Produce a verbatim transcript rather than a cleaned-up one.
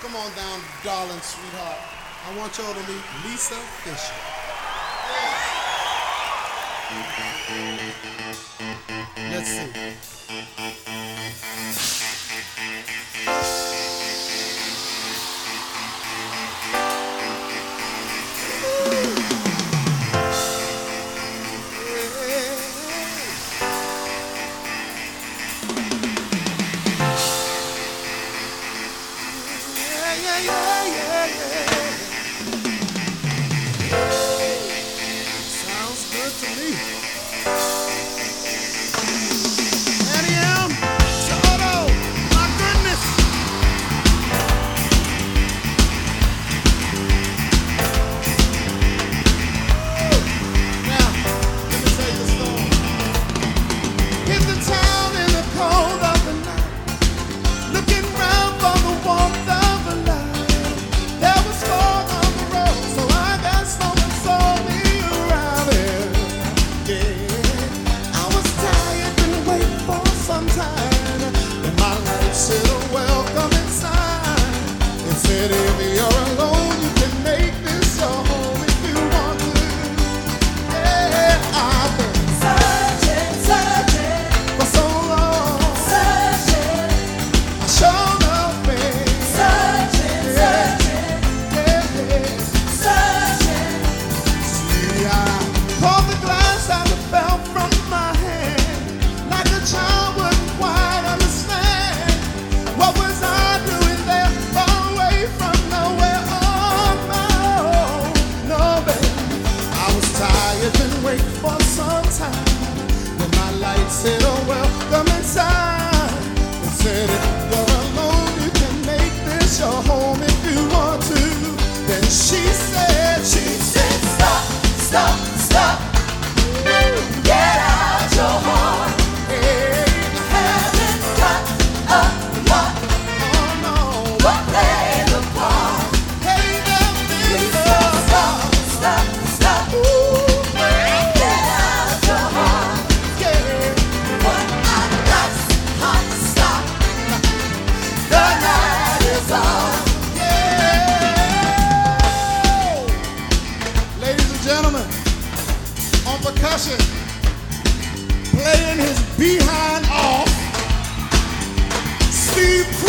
Come on down, darling sweetheart. I want y'all to meet Lisa Fischer. Let's see. Yeah, yeah, yeah, yeah. Sounds good to me. Annie M, Toto, my goodness. Now, let me tell you a story. In the town in the cold of the night, looking round for the warmth of the light. There was fog on the road, so I got someone saw me around here. Yeah, I was tired and waiting for some time. And my life said a welcome inside. It said if you're alone, you can make this your home if you want to. Yeah, I've been searching, searching for so long. Searching, I sure love me. Searching, searching, yeah, yeah. Searching. See, I caught the glass and it fell from my hand, like a child wouldn't quite understand. What was I doing there, far away from nowhere on my own? No, baby, I was tired and waiting for some time. Then my light said, oh, welcome inside. It said, if you're alone, you can make this your home if you want to. Then she said, she said, stop, stop, stop. Get out your heart. Hey, I haven't got a lot. Oh no, but play the part. Hey, now, please stop, stop, stop. Ooh, get out your heart. Yeah, but I got hot stop. The night is on. Yeah, ladies and gentlemen, on percussion, playing his behind off, Steve